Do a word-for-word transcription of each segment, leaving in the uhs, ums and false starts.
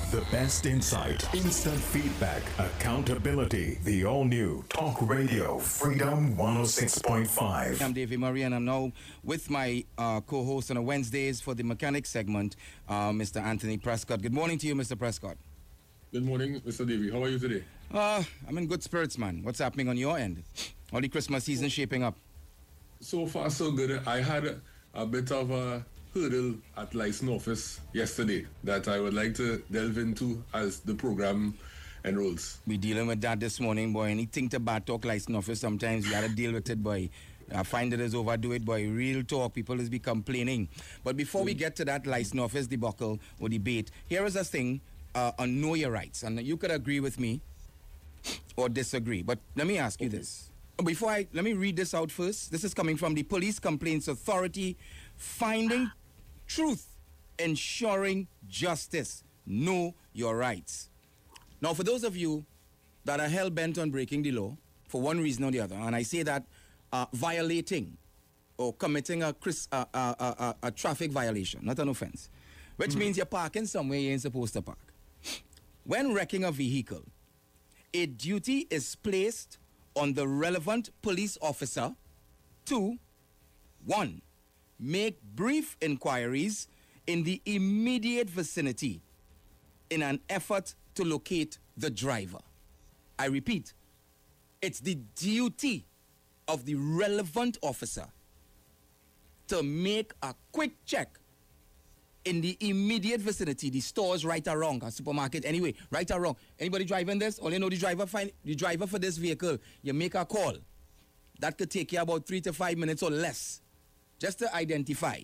The best insight, instant feedback, accountability. The all-new Talk Radio Freedom one oh six point five. I'm Davey Murray, and I'm now with my uh, co-host on a Wednesdays for the mechanic segment, uh, Mister Anthony Prescott. Good morning to you, Mister Prescott. Good morning, Mister Davey. How are you today? Uh, I'm in good spirits, man. What's happening on your end? How the Christmas season shaping up? So far, so good. I had a, a bit of a hurdle at license office yesterday that I would like to delve into as the program enrolls. We dealing with that this morning, boy. Anything to bad talk license office, sometimes you gotta deal with it, boy. I find it is overdo it, boy. Real talk, people is be complaining. But before mm. we get to that license office debacle or debate, here is a thing uh, on know your rights. And you could agree with me or disagree. But let me ask you okay. this. Before I, let me read this out first. This is coming from the Police Complaints Authority. Finding truth, ensuring justice. Know your rights. Now, for those of you that are hell-bent on breaking the law, for one reason or the other, and I say that uh, violating or committing a, uh, uh, uh, a traffic violation, not an offense, which mm-hmm. means you're parking somewhere you ain't supposed to park. When wrecking a vehicle, a duty is placed on the relevant police officer to, one, make brief inquiries in the immediate vicinity in an effort to locate the driver. I repeat, it's the duty of the relevant officer to make a quick check in the immediate vicinity, the stores right or wrong, a supermarket, anyway, right or wrong. Anybody driving this? All you know the driver find the driver for this vehicle, you make a call. That could take you about three to five minutes or less, just to identify.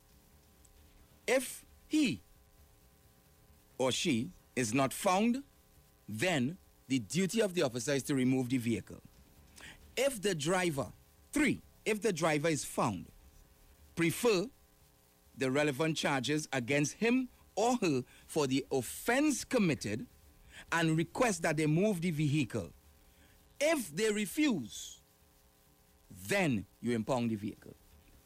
If he or she is not found, then the duty of the officer is to remove the vehicle. If the driver, three, if the driver is found, prefer the relevant charges against him or her for the offense committed and request that they move the vehicle. If they refuse, then you impound the vehicle.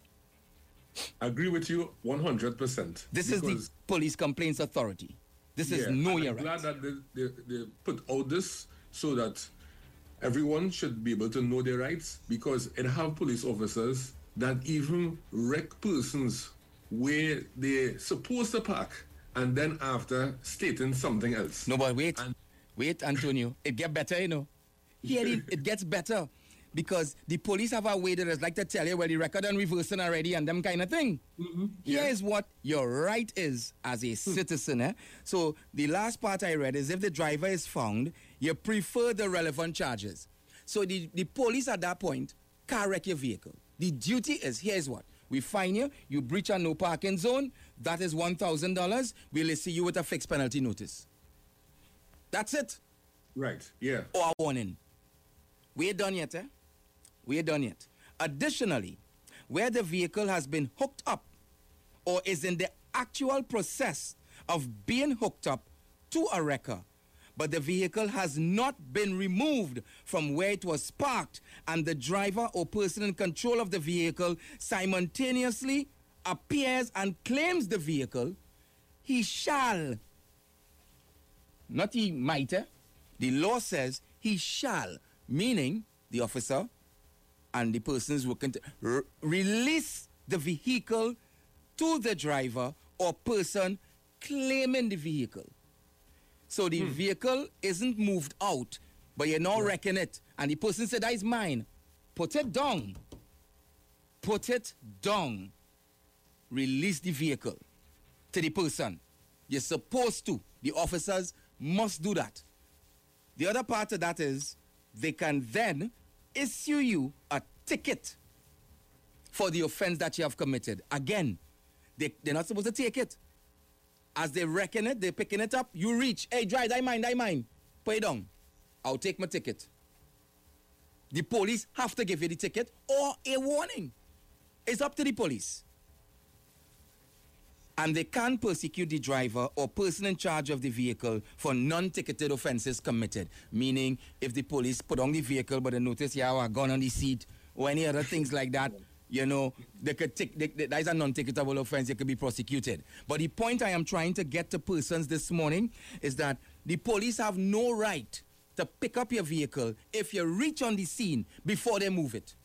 I agree with you one hundred percent. This is the Police Complaints Authority. This is yeah, know your rights. I'm rights. glad that they, they, they put out this so that everyone should be able to know their rights, because it have police officers that even wreck persons where they're supposed to park and then after stating something else. No, but wait, and wait, Antonio. It get better, you know. Here it, it gets better because the police have a way that is like to tell you where the record and reversing already and them kind of thing. Mm-hmm. Here yeah. is what your right is as a citizen. Eh? So the last part I read is if the driver is found, you prefer the relevant charges. So the, the police at that point can't wreck your vehicle. The duty is, here's what. We fine you, you breach a no parking zone, that is one thousand dollars, we'll issue you with a fixed penalty notice. That's it. Right, yeah. Or a warning. We ain't done yet, eh? We ain't done yet. Additionally, where the vehicle has been hooked up or is in the actual process of being hooked up to a wrecker, but the vehicle has not been removed from where it was parked, and the driver or person in control of the vehicle simultaneously appears and claims the vehicle, he shall, not he might, eh? The law says he shall, meaning the officer and the persons working to r- release the vehicle to the driver or person claiming the vehicle. So the hmm. vehicle isn't moved out, but you're not right. wrecking it. And the person said, that is mine. Put it down. Put it down. Release the vehicle to the person. You're supposed to. The officers must do that. The other part of that is they can then issue you a ticket for the offense that you have committed. Again, they, they're not supposed to take it. As they reckon it, they're picking it up, you reach. Hey, drive, I mind, I mind. Put it down. I'll take my ticket. The police have to give you the ticket or a warning. It's up to the police. And they can persecute the driver or person in charge of the vehicle for non-ticketed offenses committed. Meaning, if the police put on the vehicle but they notice you have a gun on the seat or any other things like that, you know, they could take, they, they, that is a non-ticketable offense, they could be prosecuted. But the point I am trying to get to persons this morning is that the police have no right to pick up your vehicle if you reach on the scene before they move it.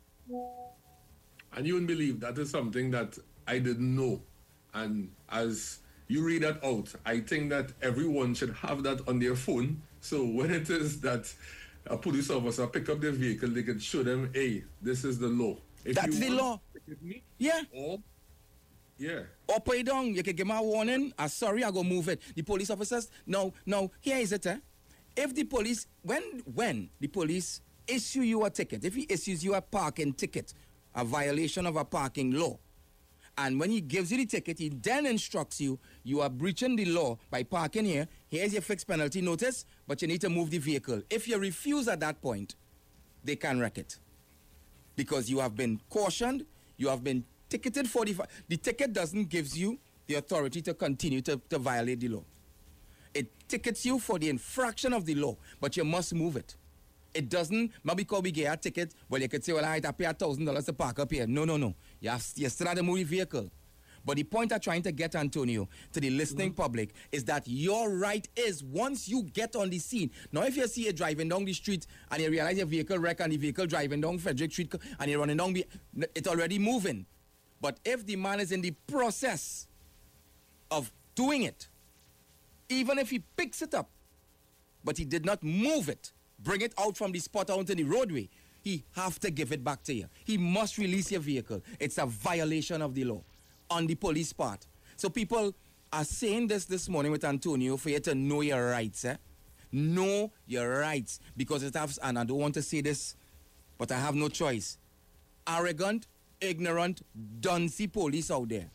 And you wouldn't believe that is something that I didn't know. And as you read that out, I think that everyone should have that on their phone. So when it is that a police officer pick up their vehicle, they can show them, hey, this is the law. If That's the law. Me, yeah. Or, yeah. Or put it down. You can give me a warning. I'm sorry, I go move it. The police officers, no, no, here is it, eh? If the police, when, when the police issue you a ticket, if he issues you a parking ticket, a violation of a parking law, and when he gives you the ticket, he then instructs you, you are breaching the law by parking here, here's your fixed penalty notice, but you need to move the vehicle. If you refuse at that point, they can wreck it. Because you have been cautioned, you have been ticketed for the... The ticket doesn't give you the authority to continue to, to violate the law. It tickets you for the infraction of the law, but you must move it. It doesn't, maybe because we get a ticket, well, you could say, well, I have to pay one thousand dollars to park up here. No, no, no. You, have, you still have to move the vehicle. But the point I'm trying to get, Antonio, to the listening mm-hmm. public, is that your right is, once you get on the scene, now if you see it driving down the street and you realize your vehicle wreck and the vehicle driving down Frederick Street and you're running down, it's already moving. But if the man is in the process of doing it, even if he picks it up, but he did not move it, bring it out from the spot out into the roadway, he have to give it back to you. He must release your vehicle. It's a violation of the law on the police part. So people are saying this this morning with Antonio for you to know your rights. Eh? Know your rights. Because it has, and I don't want to say this, but I have no choice. Arrogant, ignorant, duncy police out there.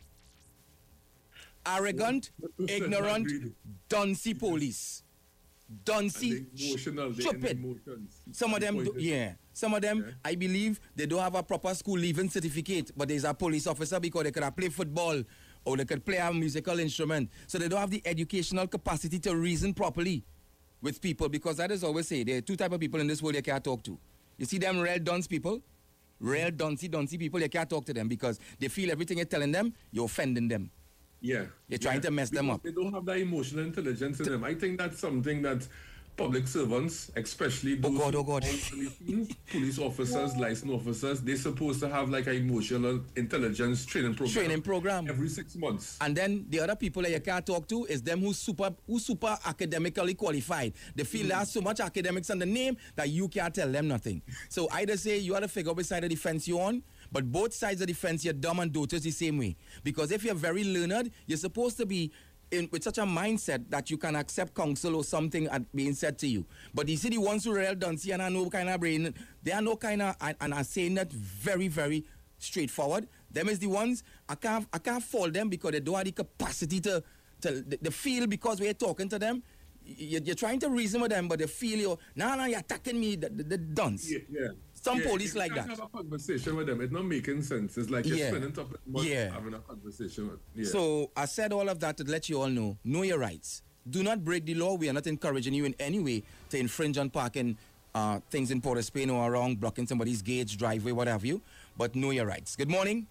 Arrogant, ignorant, duncy police. Duncy, stupid. Some of them, do, yeah. Some of them, yeah. I believe, they don't have a proper school leaving certificate, but there's a police officer because they could play football or they could play a musical instrument. So they don't have the educational capacity to reason properly with people, because that is always say, there are two types of people in this world you can't talk to. You see them real dunce people, real duncy, duncy people, you can't talk to them because they feel everything you're telling them, you're offending them. Yeah. You're trying yeah. to mess because them up. They don't have that emotional intelligence in them. I think that's something that public servants, especially those oh God, oh God. police, police officers, license officers, they're supposed to have like an emotional intelligence training program. Training program. Every six months. And then the other people that you can't talk to is them who's super, who's super academically qualified. They feel mm. there's so much academics on the name that you can't tell them nothing. So either say you have to figure out which side of the fence you're on, but both sides of the fence, you're dumb and doters the same way. Because if you're very learned, you're supposed to be in, with such a mindset that you can accept counsel or something being said to you. But you see the ones who are real duncy and have no kind of brain, they are no kind of, and, and are saying that very, very straightforward. Them is the ones, I can't, I can't fault them because they don't have the capacity to, to the feel, because we're talking to them. You're, you're trying to reason with them, but they feel you, no, no, you're attacking me, the, the, the dunce. Yeah, yeah. Some yeah, police like that. You have a conversation with them. It's not making sense. It's like you're yeah. spending top month yeah. having a conversation with yeah. So I said all of that to let you all know, know your rights. Do not break the law. We are not encouraging you in any way to infringe on parking uh, things in Port of Spain or around, blocking somebody's gates, driveway, what have you. But know your rights. Good morning.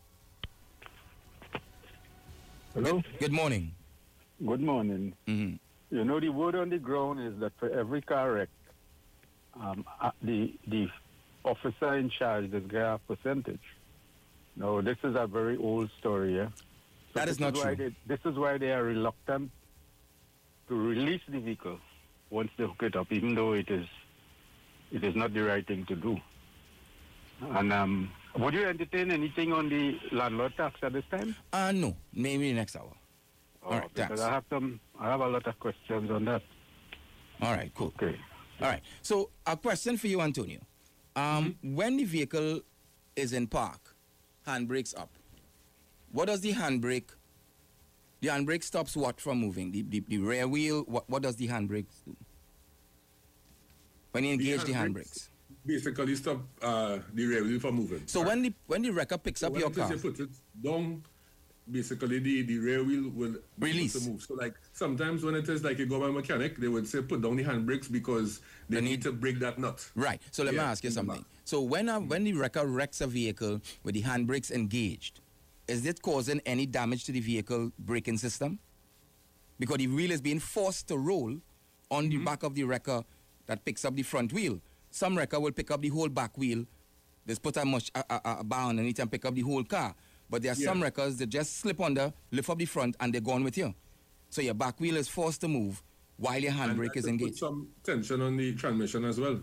Hello. Good, good morning. Good morning. Mm-hmm. You know, the word on the ground is that for every car wreck, um, uh, the the officer in charge does get a percentage. No, this is a very old story, yeah? So that is not is true. They, this is why they are reluctant to release the vehicle once they hook it up, even though it is it is not the right thing to do. And um, would you entertain anything on the landlord tax at this time? Uh, no, maybe next hour. Oh, all right, because tax. I have some, I have a lot of questions on that. All right, cool. Okay. All right. So a question for you, Antonio. Um, mm-hmm. When the vehicle is in park, handbrake's up. What does the handbrake? The handbrake stops what from moving? The, the, the rear wheel. What, what does the handbrake do? When you engage the handbrakes? Basically, stop uh, the rear wheel from moving. So right. when the when the wrecker picks so up when your it car, is you put it down, basically the, the rear wheel will Release. to move. So like sometimes when it is like you go by a mechanic, they would say put down the handbrakes because they, They need, need- to break that nut. Right. So let me Yeah, ask you in the something. back. So when a, when the wrecker wrecks a vehicle with the handbrakes engaged, is it causing any damage to the vehicle braking system? Because the wheel is being forced to roll on Mm-hmm. the back of the wrecker that picks up the front wheel. Some wrecker will pick up the whole back wheel. Just put a, much, a, a, a bar underneath and pick up the whole car. But there are some Yeah. wreckers that just slip under, lift up the front, and they're gone with you. So your back wheel is forced to move while your And handbrake that is could put engaged. some tension on the transmission as well.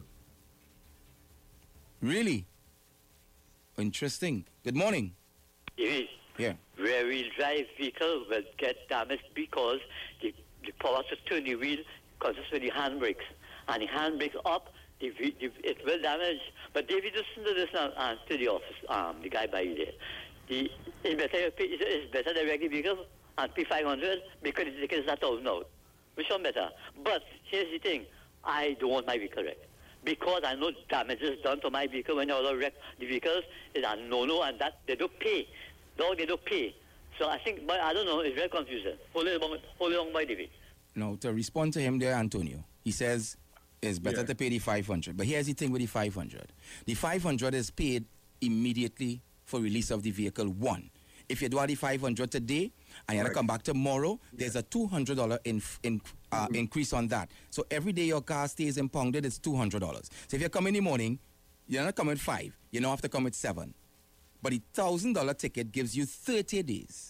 Really? Interesting. Good morning. Yes. Yeah. Rear-wheel drive vehicle will get damaged because the, the power to turn the wheel consists with the handbrakes. And the handbrakes up, the, ve- the, it will damage. But David, listen to this now, uh, to the office, um, the guy by you there. The, it's better, you pay, it's, it's better to wreck the vehicle and pay five hundred because the ticket is not thousand out. Which one better? But here's the thing. I don't want my vehicle wrecked. Because I know damages done to my vehicle when you wreck the vehicles is a no-no, and that they don't pay. No, they don't pay. So I think, but I don't know, it's very confusing. Hold it along, hold it along by David. Now, to respond to him there, Antonio, he says it's better Yeah. to pay the five hundred. But here's the thing with the five hundred. The five hundred is paid immediately for release of the vehicle, one. If you do the five hundred today and you have to Right. come back tomorrow, there's a two hundred dollars in, in, uh, increase on that. So every day your car stays impounded, it's two hundred dollars. So if you come in the morning, you're not coming with five. You don't have to come with seven. But the one thousand dollars ticket gives you thirty days.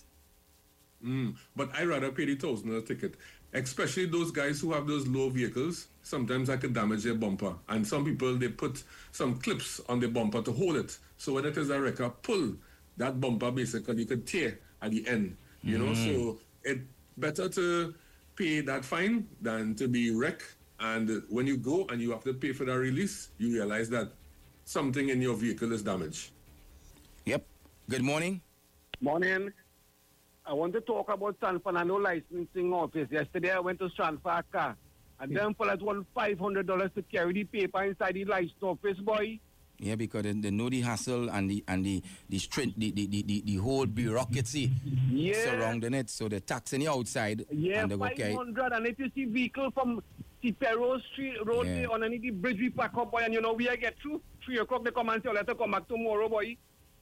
Mm. But I rather pay the thousand dollar ticket, especially those guys who have those low vehicles. Sometimes I could damage their bumper, and some people they put some clips on the bumper to hold it. So when it is a wrecker, pull that bumper basically you could tear at the end. You know, so it better to pay that fine than to be wrecked. And when you go and you have to pay for the release, you realize that something in your vehicle is damaged. Yep. Good morning. Morning. I want to talk about San Fernando licensing office. Yesterday I went to transfer a car. And them fellas want five hundred dollars to carry the paper inside the license office, boy. Yeah, because they, they know the hassle and the and the the, straight, the, the, the, the, the whole bureaucracy Yeah. surrounding it. So they're taxing you outside. Yeah, and they go, five okay. hundred. And if you see vehicle from Tipero Street Road Yeah. there underneath the bridge, we pack up, boy. And you know, we I get through. three o'clock, they come and say, let us come back tomorrow, boy.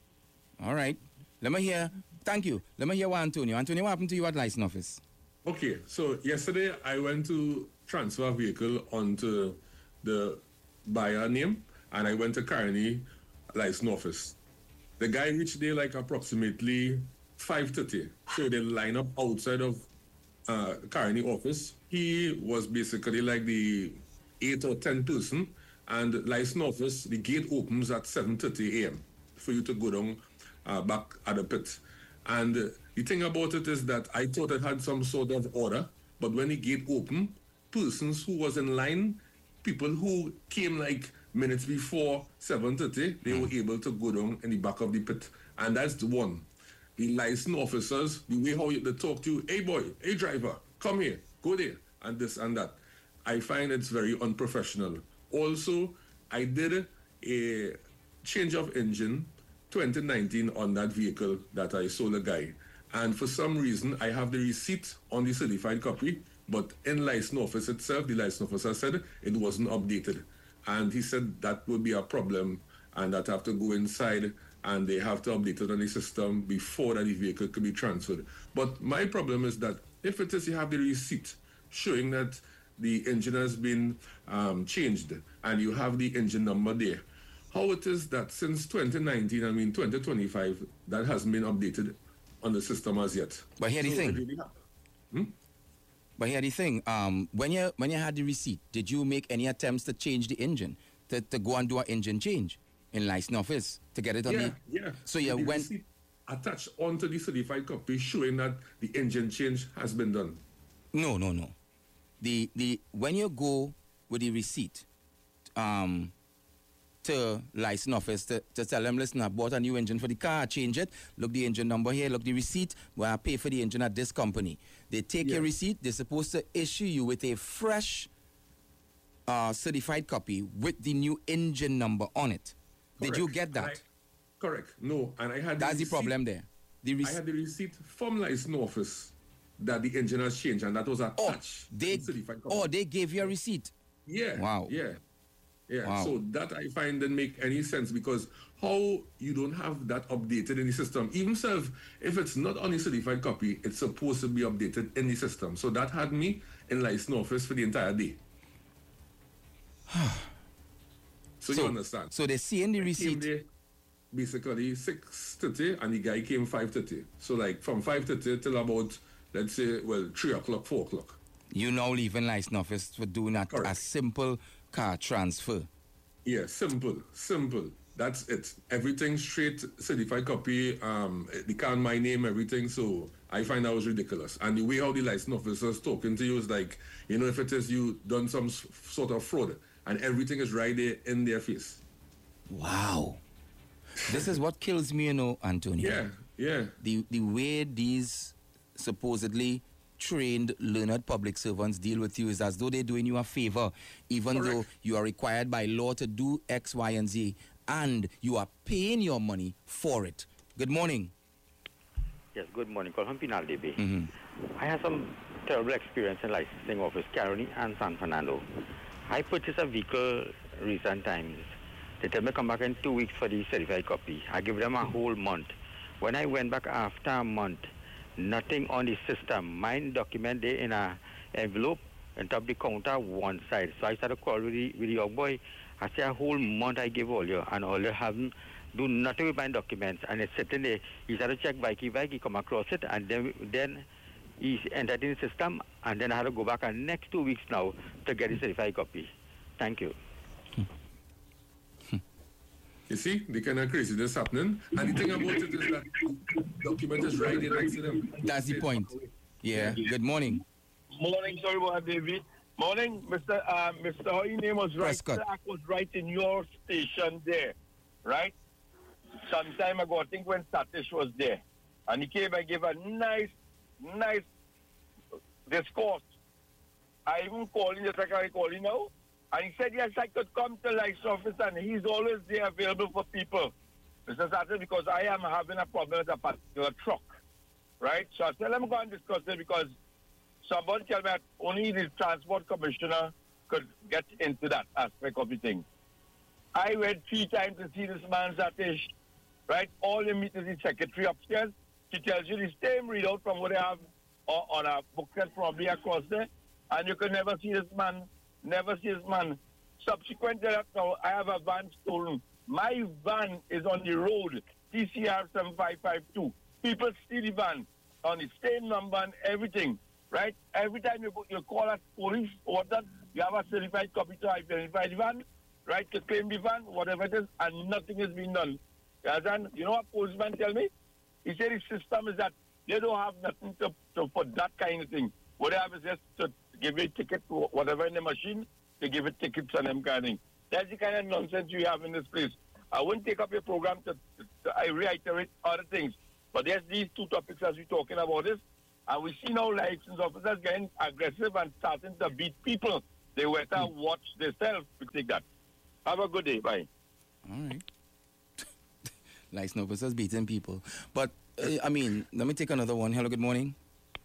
All right. Let me hear. Thank you. Let me hear what Antonio. Antonio, what happened to you at license office? Okay, so yesterday I went to transfer a vehicle onto the buyer name, and I went to Carney license office. The guy reached there like approximately five thirty. So they line up outside of uh, Carney office. He was basically like the eight or ten person, and license office, the gate opens at seven thirty a m for you to go down uh, back at the pit. And uh, the thing about it is that I thought it had some sort of order, but when the gate opened, persons who was in line, people who came like minutes before seven thirty, they were able to go down in the back of the pit. And that's the one. The license officers, the way how you, they talk to you, hey boy, hey driver, come here, go there, and this and that. I find it's very unprofessional. Also, I did a change of engine twenty nineteen on that vehicle that I sold a guy. And for some reason, I have the receipt on the certified copy, but in license office itself, the license officer said it wasn't updated. And he said that would be a problem and that I have to go inside and they have to update it on the system before that the vehicle could be transferred. But my problem is that if it is you have the receipt showing that the engine has been um, changed and you have the engine number there, how it is that since twenty nineteen, I mean twenty twenty-five, that hasn't been updated on the system as yet. But here the So thing. it really happened. But here the thing. Um, when you when you had the receipt, did you make any attempts to change the engine, to, to go and do an engine change in license office to get it on Yeah, the? yeah. So you The went. receipt attached onto the certified copy showing that the engine change has been done. No, no, no. The the when you go with the receipt, um, to license office to, to tell them, listen, I bought a new engine for the car, change it. Look the engine number here. Look the receipt. Well, I pay for the engine at this company. They take your Yeah. receipt. They're supposed to issue you with a fresh uh, certified copy with the new engine number on it. Did you Correct. get And that? I- correct. No, and I had That's the receipt- problem there. The I rec- had the receipt from license office that the engine has changed, and that was oh, attached. they, to the certified copy. oh, they gave you a receipt. Yeah. Wow. Yeah. Yeah. Wow. So that I find didn't make any sense, because how you don't have that updated in the system, even self, if it's not on the certified copy, it's supposed to be updated in the system. So that had me in license office for the entire day. so, So- you understand? So they see in the I came receipt. there basically six thirty, and the guy came five thirty. So like from five thirty till about, let's say, well, three o'clock, four o'clock. You now leaving license office for doing a, a Correct. simple car transfer. Yeah, simple, simple. That's it. Everything straight, certified copy, um, the car, my name, everything. So I find that was ridiculous. And the way how the license officers talking to you is like, you know, if it is you done some s- sort of fraud, and everything is right there in their face. Wow. This is what kills me, you know, Antonio. Yeah, yeah. The, the way these supposedly trained, learned public servants deal with you is as though they're doing you a favor, even Correct. though you are required by law to do X, Y, and Z, and you are paying your money for it. Good morning. Yes, good morning. Call from Pinal D B. Mhm. I had some terrible experience in licensing office, Caroni and San Fernando. I purchased a vehicle recent times. They tell me come back in two weeks for the certified copy. I give them a whole month. When I went back after a month, nothing on the system. Mine document there in a envelope on top of the counter one side. So I started calling with the, with the young boy. I say a whole month I give all you, and all you haven't do nothing with my documents, and it's sitting there. He started to check Vikey, Vikey come across it, and then then he entered in the system, and then I had to go back and next two weeks now to get the certified copy. Thank you. You see, the kind of craziness happening. And the thing about it is that the document is right there next to them. That's the point. Yeah. Good morning. Morning, sorry about that, David. Morning, Mister Uh, Mister How your name was right. Prescott. Zach was right in your station there, right? Some time ago, I think when Satish was there, and he came and gave a nice, nice discourse. I even called him just like I call him now, and he said yes, I could come to license office, and he's always there available for people, Mister Satish, because I am having a problem with a particular truck, right? So I said, let me go and discuss it because somebody tell me that only the transport commissioner could get into that aspect of the thing. I went three times to see this man, Satish, right? All you meet is the secretary upstairs. She tells you the same readout from what they have on, on a booklet probably across there, and you could never see this man, never see this man. Subsequent to that, now, I have a van stolen. My van is on the road, T C R seven five five two. People steal the van on the same number and everything. Right? Every time you, you call at police or that, you have a certified copy to identify the van, right? To claim the van, whatever it is, and nothing has been done. And you know what policeman tell me? He said the system is that they don't have nothing to, to for that kind of thing. What they have is just to give you a ticket to whatever in the machine, they give it tickets and them kind of thing. That's the kind of nonsense you have in this place. I wouldn't take up your program to, to, to I reiterate other things, but there's these two topics as we're talking about this. And we see now license officers getting aggressive and starting to beat people. They better watch themselves to take that. Have a good day. Bye. All right. License officers beating people. But, uh, I mean, let me take another one. Hello, good morning.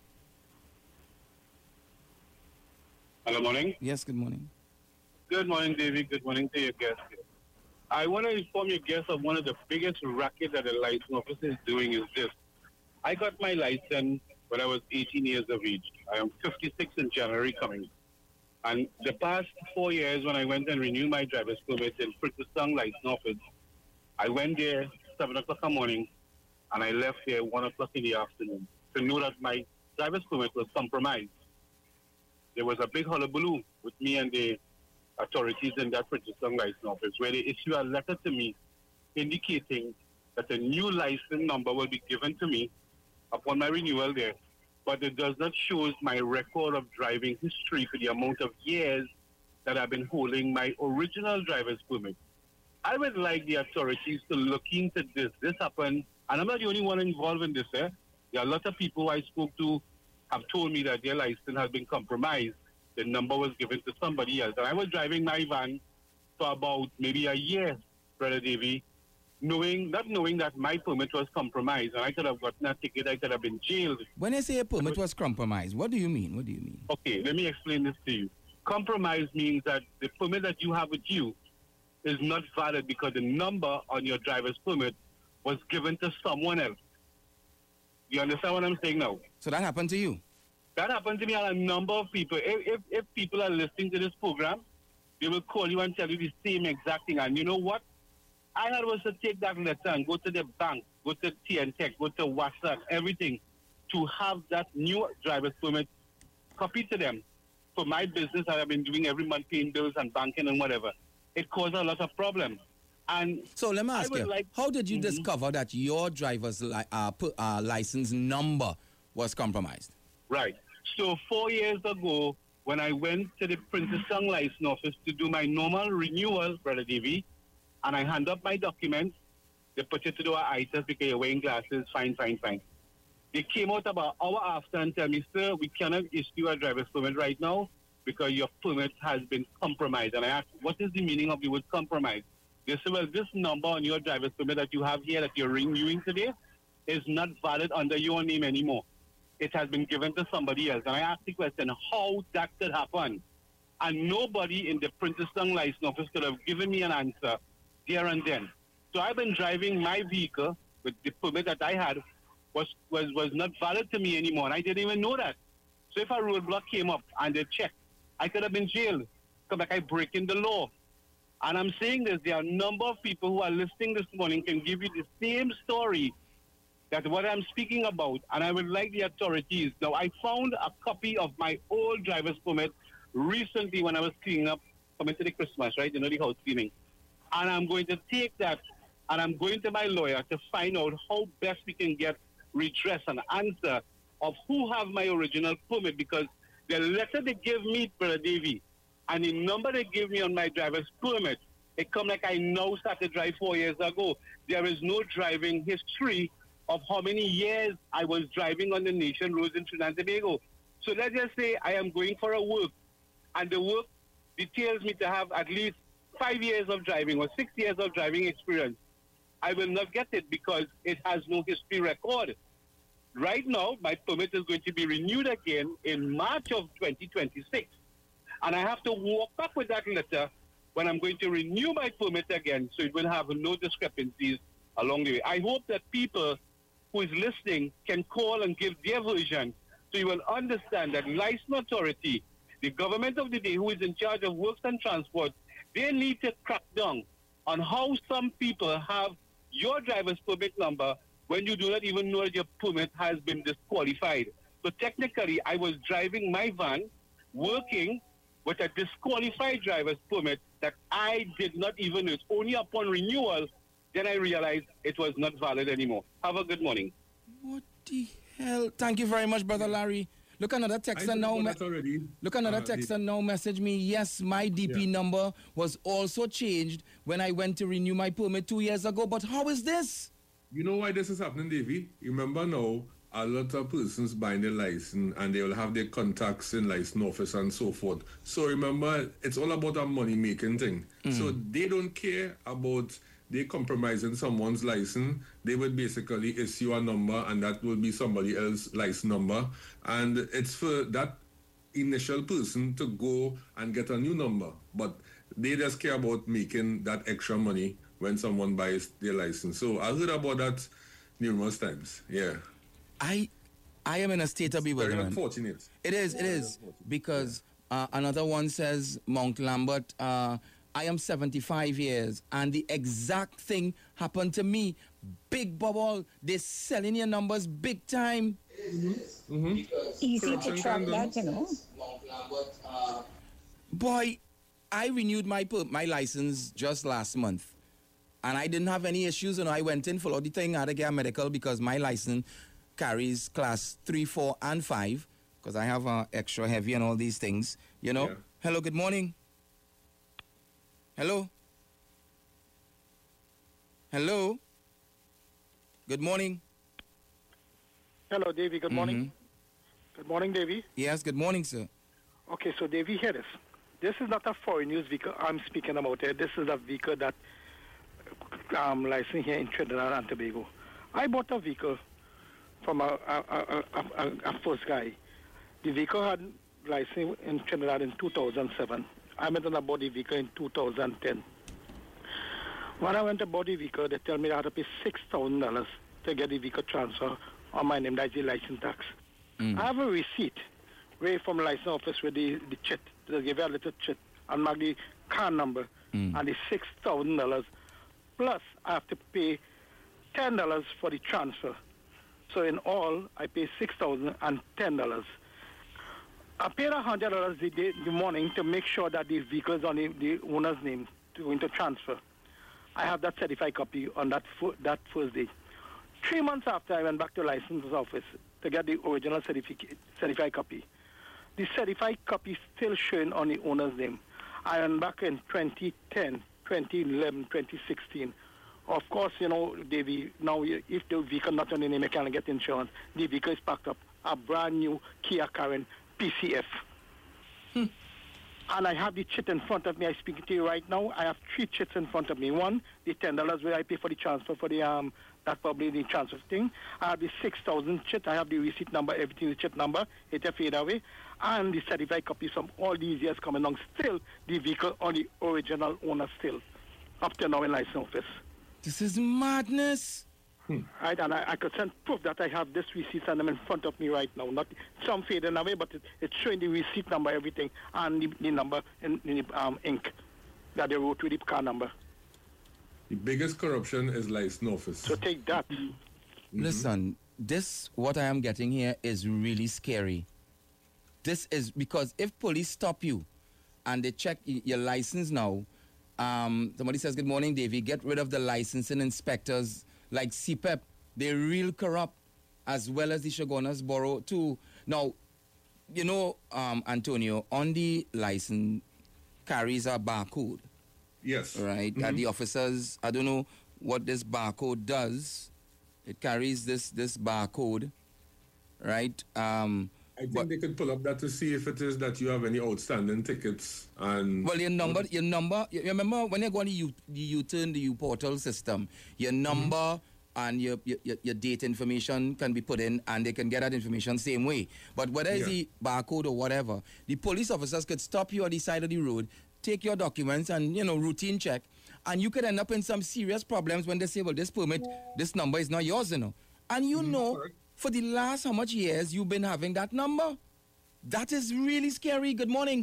Hello, morning. Yes, good morning. Good morning, David. Good morning to your guest. I want to inform your guests of one of the biggest racket that the license office is doing is this. I got my license when I was eighteen years of age. I am fifty-six in January coming. And the past four years when I went and renewed my driver's permit in Fritterstown License Office, I went there seven o'clock in the morning and I left here one o'clock in the afternoon to know that my driver's permit was compromised. There was a big hullabaloo with me and the authorities in that Fritterstown License Office where they issue a letter to me indicating that a new license number will be given to me upon my renewal there, but it does not show my record of driving history for the amount of years that I've been holding my original driver's permit. I would like the authorities to look into this. This happened, and I'm not the only one involved in this. Eh? There are a lot of people I spoke to have told me that their license has been compromised. The number was given to somebody else. And I was driving my van for about maybe a year, Brother Davy, knowing, not knowing that my permit was compromised, and I could have gotten a ticket, I could have been jailed. When I say a permit was compromised, what do you mean? What do you mean? Okay, let me explain this to you. Compromise means that the permit that you have with you is not valid because the number on your driver's permit was given to someone else. You understand what I'm saying now? So that happened to you? That happened to me and a number of people. If, if, if people are listening to this program, they will call you and tell you the same exact thing. And you know what? I had was to take that letter and go to the bank, go to T N Tech, go to WhatsApp, everything, to have that new driver's permit copied to them. For my business that I've been doing every month, paying bills and banking and whatever, it caused a lot of problems. And so let me ask you, like, how did you mm-hmm. discover that your driver's li- uh, p- uh, license number was compromised? Right. So four years ago, when I went to the Princess Young License Office to do my normal renewal, Brother Davy, and I hand up my documents, they put it to do our items because you're wearing glasses, fine, fine, fine. They came out about an hour after and tell me, sir, we cannot issue a driver's permit right now because your permit has been compromised. And I asked, what is the meaning of the word compromised? They said, well, this number on your driver's permit that you have here that you're renewing today is not valid under your name anymore. It has been given to somebody else. And I asked the question, how that could happen? And nobody in the Princess Young License Office could have given me an answer there and then. So I've been driving my vehicle with the permit that I had was, was, was not valid to me anymore, and I didn't even know that. So if a roadblock came up and they checked, I could have been jailed because like I breaking the law. And I'm saying this, there are a number of people who are listening this morning can give you the same story that what I'm speaking about, and I would like the authorities. Now, I found a copy of my old driver's permit recently when I was cleaning up, coming to the Christmas, right, you know, the house cleaning. And I'm going to take that, and I'm going to my lawyer to find out how best we can get redress and answer of who have my original permit, because the letter they give me, Brother Davy, and the number they give me on my driver's permit, it come like I now started drive four years ago. There is no driving history of how many years I was driving on the nation roads in Trinidad and Tobago. So let's just say I am going for a work, and the work details me to have at least five years of driving or six years of driving experience. I will not get it because it has no history record. Right now, my permit is going to be renewed again in March of twenty twenty-six. And I have to walk up with that letter when I'm going to renew my permit again, so it will have no discrepancies along the way. I hope that people who is listening can call and give their version, so you will understand that license authority, the government of the day who is in charge of works and transport, they need to crack down on how some people have your driver's permit number when you do not even know that your permit has been disqualified. So technically, I was driving my van, working with a disqualified driver's permit that I did not even know. It's only upon renewal, then I realized it was not valid anymore. Have a good morning. What the hell? Thank you very much, Brother Larry. Look, another texter now. Me- Look, another uh, texter now message me. Yes, my D P yeah. number was also changed when I went to renew my permit two years ago. But how is this? You know why this is happening, Davy? Remember now, a lot of persons buying their license and they will have their contacts in license office and so forth. So remember, it's all about a money-making thing. Mm. So they don't care about they compromising someone's license. They would basically issue a number and that will be somebody else's license number. And it's for that initial person to go and get a new number. But they just care about making that extra money when someone buys their license. So I heard about that numerous times. Yeah. I I am in a state of bewilderment. Very unfortunate. It is, it is. Because uh, another one says, Mount Lambert, uh, I am seventy-five years, and the exact thing happened to me. Big bubble, they're selling your numbers big time. Mm-hmm. Mm-hmm. Easy to track that, you know. Boy, I renewed my my license just last month, and I didn't have any issues. And I went in for all the thing. I had to get a medical because my license carries class three, four, and five, because I have uh, extra heavy and all these things, you know. Yeah. Hello, good morning. Hello? Hello? Good morning. Hello, Davy. Good morning. Mm-hmm. Good morning, Davy. Yes, good morning, sir. Okay, so Davy, hear this. This is not a foreign use vehicle I'm speaking about here. This is a vehicle that um, license here in Trinidad and Tobago. I bought a vehicle from a, a, a, a, a first guy. The vehicle had license in Trinidad in two thousand seven. I went on a body vehicle in two thousand ten. When I went to body vehicle, they tell me I had to pay six thousand dollars to get the vehicle transfer on my name. That's the license tax. Mm. I have a receipt right from the license office with the, the chit. They give you a little chit and mark the car number mm. and the six thousand dollars. Plus, I have to pay ten dollars for the transfer. So in all, I pay six thousand ten dollars. I paid one hundred dollars the, day, the morning to make sure that the vehicle is on the, the owner's name to go into transfer. I have that certified copy on that that first day. Three months after, I went back to the license office to get the original certificate, certified copy. The certified copy is still showing on the owner's name. I went back in twenty ten, twenty eleven, twenty sixteen. Of course, you know, Davey, now if the vehicle not on the name, you can't get insurance. The vehicle is packed up. A brand new Kia Carent P C F. Hmm. And I have the chit in front of me. I speak to you right now. I have three chits in front of me. One, the ten dollars where I pay for the transfer for the um that's probably the transfer thing. I have the six thousand chit. I have the receipt number, everything, the chit number. It a fade away, and the certified copies from all these years coming along. Still, the vehicle on the original owner still up to now in license office. This is madness. Hmm. Right, and I, I could send proof that I have this receipt and them in front of me right now. Not some fading away, but it, it's showing the receipt number, everything, and the, the number in, in the um, ink that they wrote with the car number. The biggest corruption is license office. So take that. Mm-hmm. Listen, this, what I am getting here is really scary. This is because if police stop you and they check your license now, um, somebody says, good morning, Davey, get rid of the licensing inspectors like C P E P. They're real corrupt, as well as the Shogunas Borough too. Now, you know, um, Antonio, on the license carries a barcode. Yes. Right? Mm-hmm. And the officers, I don't know what this barcode does. It carries this this barcode, right? Um, I think they could pull up that to see if it is that you have any outstanding tickets. And well, your number, your number. You remember when you go on the U, the U-turn, the U-portal system, your number mm-hmm. and your, your your date information can be put in, and they can get that information same way. But whether it's yeah. the barcode or whatever, the police officers could stop you on the side of the road, take your documents, and you know routine check, and you could end up in some serious problems when they say, well, this permit, this number is not yours, you know, and you mm-hmm. know. For the last how much years you've been having that number? That is really scary. Good morning.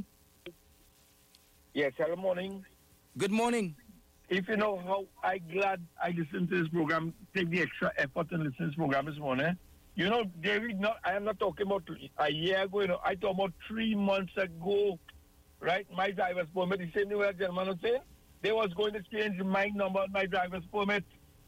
Yes, hello morning. Good morning. If you know how I glad I listened to this program, take the extra effort to listen to this program this morning. You know, David, not, I am not talking about a year ago, you know, I talking about three months ago, right? My driver's permit, the same thing what the gentleman was saying, they was going to change my number on my driver's permit.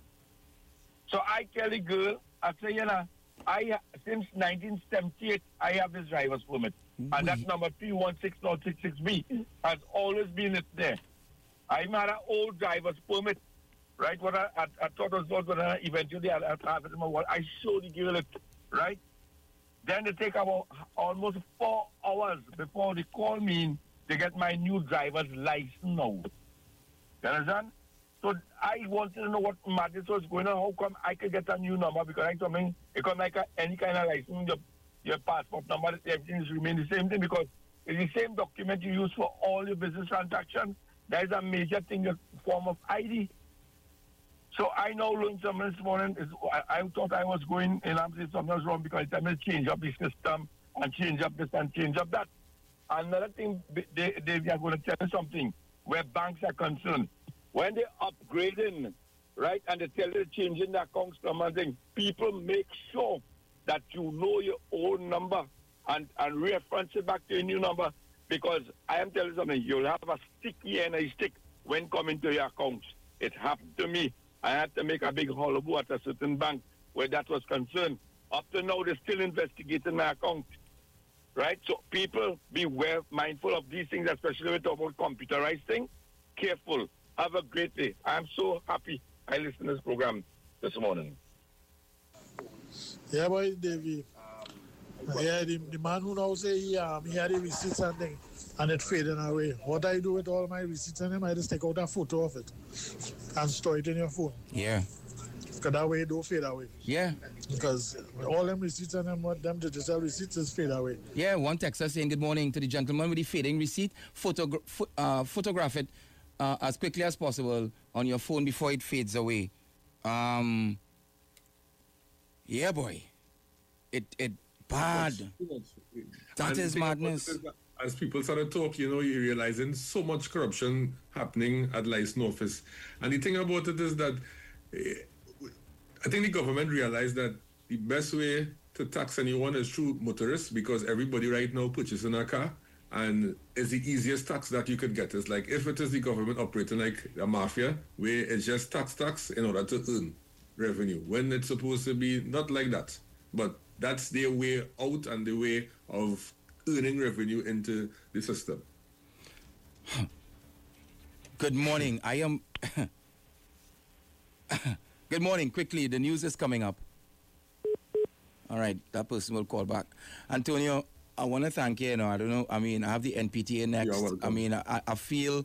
So I tell the girl, I say, you know, I since nineteen seventy-eight, I have this driver's permit, mm-hmm. and that number three one six zero six six B has always been it there. I had an old driver's permit, right? What I, I, I thought was not going to eventually I, I have it in my wallet. I showed the girl it, right? Then they take about almost four hours before they call me to get my new driver's license now. You understand? So I wanted to know what madness was going on. How come I could get a new number? Because I told me it could like a, any kind of license, your, your passport number, everything is remain the same thing because it's the same document you use for all your business transactions. That is a major thing, a form of I D. So I now learned something this morning. Is, I, I thought I was going and I'm saying something was wrong because I to change up the system and change up this and change up that. Another thing, they, they are going to tell you something where banks are concerned. When they're upgrading, right, and they tell you changing the accounts number and thing, people make sure that you know your old number and, and reference it back to your new number because I am telling you something, you'll have a sticky and a stick when coming to your accounts. It happened to me. I had to make a big hullabaloo at a certain bank where that was concerned. Up to now, they're still investigating my account, right? So people be well mindful of these things, especially when we talk about computerized things. Careful. Have a great day. I'm so happy I listened to this program this morning. Yeah, boy, Davey. Yeah, the, the man who now say he, um, he had the receipts and thing, and it fading away. What I do with all my receipts and them, I just take out a photo of it and store it in your phone. Yeah. Because that way it don't fade away. Yeah. Because all them receipts and them, what them digital receipts is fade away. Yeah, one texter saying good morning to the gentleman with the fading receipt. Photogra- pho- uh, photograph it uh, as quickly as possible on your phone before it fades away. Um, yeah, boy. It it bad. That And is the thing about madness. it is that as people started to talk, you know, you're realizing so much corruption happening at license office. And the thing about it is that eh, I think the government realized that the best way to tax anyone is through motorists, because everybody right now purchasing a car, and it's the easiest tax that you could get. It's like if it is the government operating like a mafia, where it's just tax tax in order to earn revenue, when it's supposed to be not like that. But that's their way out and the way of earning revenue into the system. Good morning. I am. Good morning. Quickly, the news is coming up. All right, that person will call back. Antonio, I want to thank you. You know, I don't know. I mean, I have the N P T A next. You're welcome. I mean, I, I feel.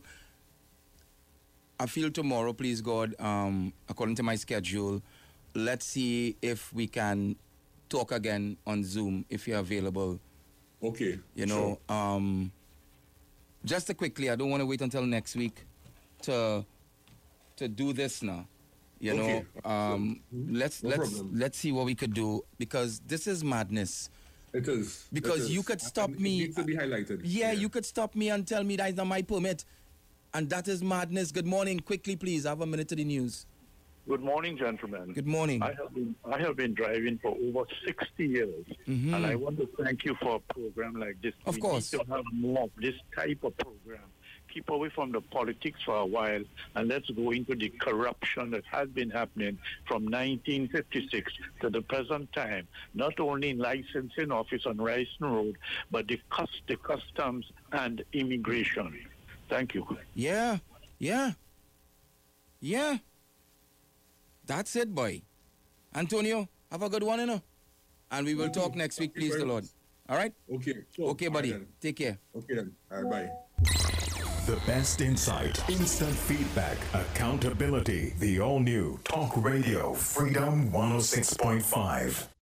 I feel tomorrow, please God, um, according to my schedule, let's see if we can talk again on Zoom if you're available. Okay. You know, sure. um, just to quickly, I don't want to wait until next week to to do this now. You Okay. know, um, let's No let's problem. let's see what we could do, because this is madness. It is. Because It you is. could stop And it me. needs to be highlighted. Yeah, you could stop me and tell me that is not my permit, and that is madness. Good morning, quickly, please. I have a minute to the news. Good morning, gentlemen. Good morning. I have been I have been driving for over sixty years, Mhm. and I want to thank you for a program like this. Of we course. need to have more of this type of program. Keep away from the politics for a while, and let's go into the corruption that has been happening from nineteen fifty-six to the present time. Not only in licensing office on Ryson Road, but the cust the customs and immigration. Thank you. Yeah, yeah, yeah. That's it, boy. Antonio, have a good one, you know. And we will talk next week, please, the Lord. All right? Okay. Sure. Okay, buddy. All right, then. Take care. Okay then. All right, bye. The best insight, instant feedback, accountability. The all new Talk Radio Freedom one oh six point five.